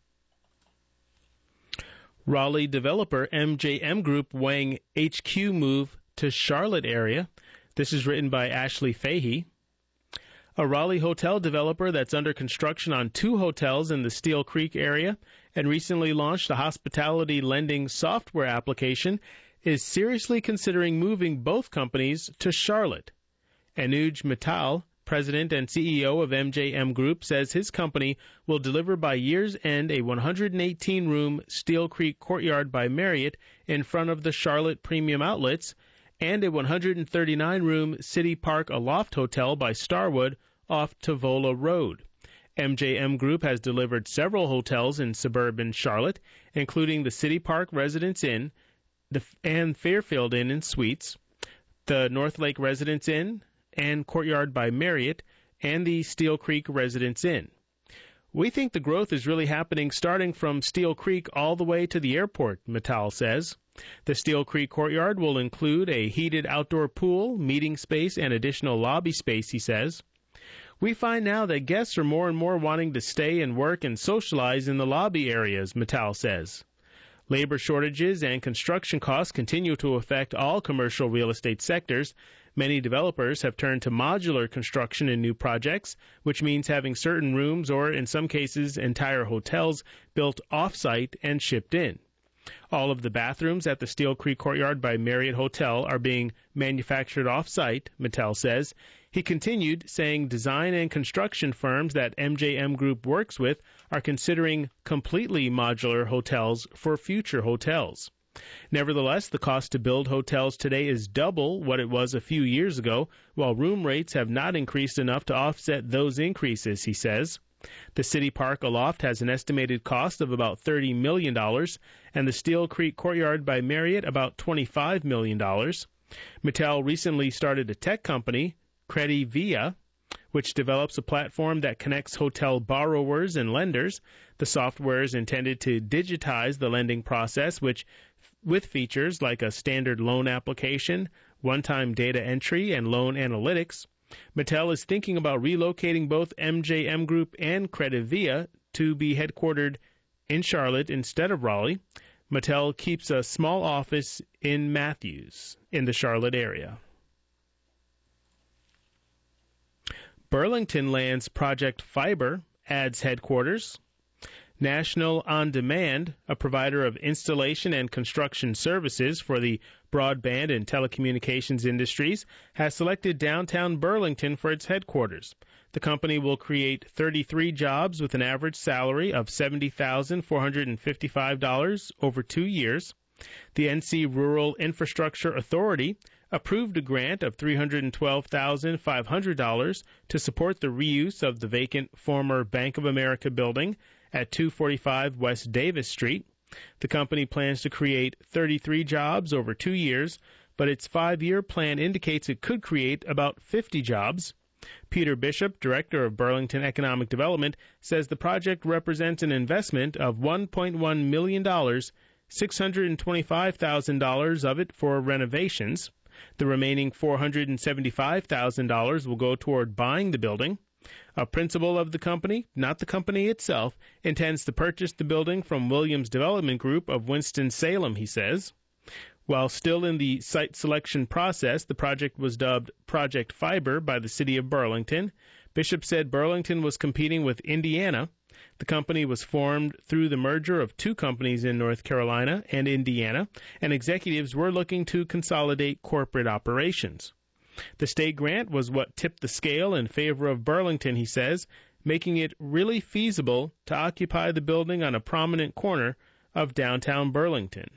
Raleigh developer MJM Group weighing HQ move to Charlotte area. This is written by Ashley Fahey. A Raleigh hotel developer that's under construction on 2 hotels in the Steel Creek area and recently launched a hospitality lending software application is seriously considering moving both companies to Charlotte. Anuj Mittal, president and CEO of MJM Group, says his company will deliver by year's end a 118-room Steel Creek Courtyard by Marriott in front of the Charlotte Premium Outlets and a 139-room City Park Aloft Hotel by Starwood off Tavola Road. MJM Group has delivered several hotels in suburban Charlotte, including the City Park Residence Inn and Fairfield Inn and Suites, the North Lake Residence Inn and Courtyard by Marriott, and the Steel Creek Residence Inn. We think the growth is really happening starting from Steel Creek all the way to the airport, Mittal says. The Steel Creek Courtyard will include a heated outdoor pool, meeting space, and additional lobby space, he says. We find now that guests are more and more wanting to stay and work and socialize in the lobby areas, Mittal says. Labor shortages and construction costs continue to affect all commercial real estate sectors. Many developers have turned to modular construction in new projects, which means having certain rooms or, in some cases, entire hotels built off-site and shipped in. All of the bathrooms at the Steel Creek Courtyard by Marriott Hotel are being manufactured off-site, Mittal says. He continued, saying design and construction firms that MJM Group works with are considering completely modular hotels for future hotels. Nevertheless, the cost to build hotels today is double what it was a few years ago, while room rates have not increased enough to offset those increases, he says. The City Park Aloft has an estimated cost of about $30 million, and the Steel Creek Courtyard by Marriott about $25 million. Mittal recently started a tech company, Creditvia, which develops a platform that connects hotel borrowers and lenders. The software is intended to digitize the lending process, with features like a standard loan application, one-time data entry, and loan analytics. Mittal is thinking about relocating both MJM Group and Creditvia to be headquartered in Charlotte instead of Raleigh. Mittal keeps a small office in Matthews in the Charlotte area. Burlington lands Project Fiber adds headquarters. National On Demand, a provider of installation and construction services for the broadband and telecommunications industries, has selected downtown Burlington for its headquarters. The company will create 33 jobs with an average salary of $70,455 over 2 years. The NC Rural Infrastructure Authority approved a grant of $312,500 to support the reuse of the vacant former Bank of America building at 245 West Davis Street. The company plans to create 33 jobs over 2 years, but its 5-year plan indicates it could create about 50 jobs. Peter Bishop, director of Burlington Economic Development, says the project represents an investment of $1.1 million, $625,000 of it for renovations. The remaining $475,000 will go toward buying the building. A principal of the company, not the company itself, intends to purchase the building from Williams Development Group of Winston-Salem, he says. While still in the site selection process, the project was dubbed Project Fiber by the city of Burlington. Bishop said Burlington was competing with Indiana. The company was formed through the merger of 2 companies in North Carolina and Indiana, and executives were looking to consolidate corporate operations. The state grant was what tipped the scale in favor of Burlington, he says, making it really feasible to occupy the building on a prominent corner of downtown Burlington.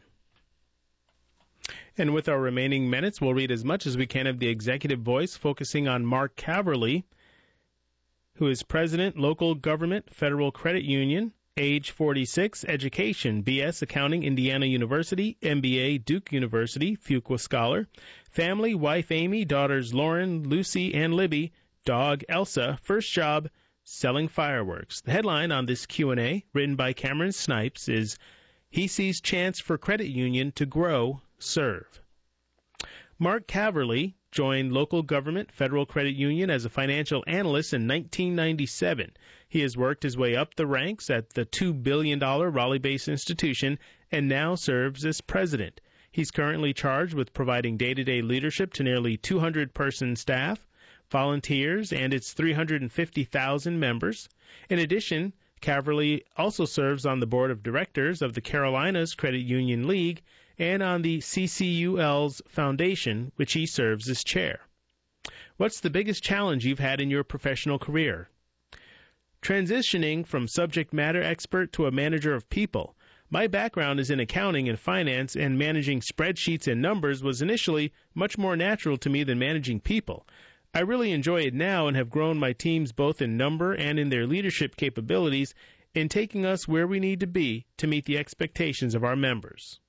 And with our remaining minutes, we'll read as much as we can of the Executive Voice, focusing on Mark Caverly, who is President, Local Government, Federal Credit Union, age 46, education, B.S. Accounting, Indiana University, MBA, Duke University, Fuqua Scholar, family, wife Amy, daughters Lauren, Lucy, and Libby, dog Elsa, first job, selling fireworks. The headline on this Q&A, written by Cameron Snipes, is He Sees Chance for Credit Union to Grow, Serve. Mark Caverly joined local government Federal Credit Union as a financial analyst in 1997. He has worked his way up the ranks at the $2 billion Raleigh-based institution and now serves as president. He's currently charged with providing day-to-day leadership to nearly 200-person staff, volunteers, and its 350,000 members. In addition, Caverly also serves on the board of directors of the Carolinas Credit Union League and on the CCUL's foundation, which he serves as chair. What's the biggest challenge you've had in your professional career? Transitioning from subject matter expert to a manager of people. My background is in accounting and finance, and managing spreadsheets and numbers was initially much more natural to me than managing people. I really enjoy it now and have grown my teams both in number and in their leadership capabilities in taking us where we need to be to meet the expectations of our members.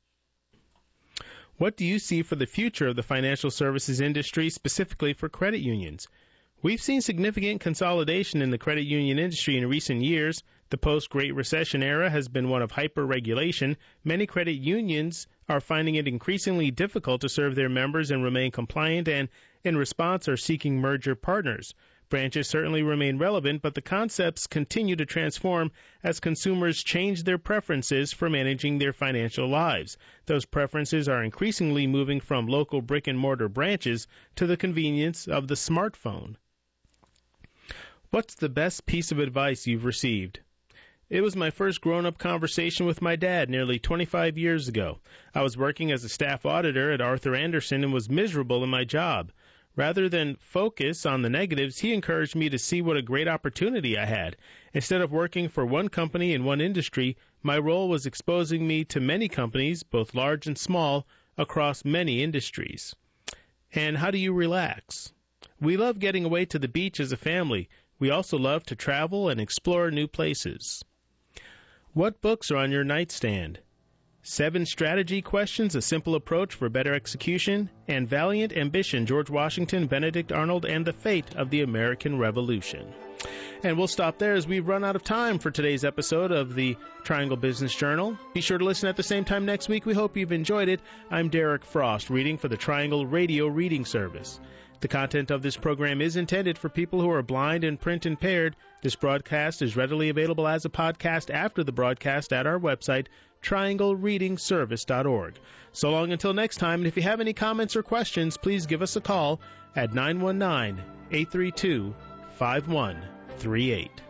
What do you see for the future of the financial services industry, specifically for credit unions? We've seen significant consolidation in the credit union industry in recent years. The post-Great Recession era has been one of hyper-regulation. Many credit unions are finding it increasingly difficult to serve their members and remain compliant, and in response are seeking merger partners. Branches certainly remain relevant, but the concepts continue to transform as consumers change their preferences for managing their financial lives. Those preferences are increasingly moving from local brick-and-mortar branches to the convenience of the smartphone. What's the best piece of advice you've received? It was my first grown-up conversation with my dad nearly 25 years ago. I was working as a staff auditor at Arthur Andersen and was miserable in my job. Rather than focus on the negatives, he encouraged me to see what a great opportunity I had. Instead of working for one company in one industry, my role was exposing me to many companies, both large and small, across many industries. And how do you relax? We love getting away to the beach as a family. We also love to travel and explore new places. What books are on your nightstand? 7 Strategy Questions, A Simple Approach for Better Execution, and Valiant Ambition, George Washington, Benedict Arnold, and the Fate of the American Revolution. And we'll stop there as we've run out of time for today's episode of the Triangle Business Journal. Be sure to listen at the same time next week. We hope you've enjoyed it. I'm Derek Frost, reading for the Triangle Radio Reading Service. The content of this program is intended for people who are blind and print impaired. This broadcast is readily available as a podcast after the broadcast at our website, trianglereadingservice.org. So long until next time, and if you have any comments or questions, please give us a call at 919-832-5138.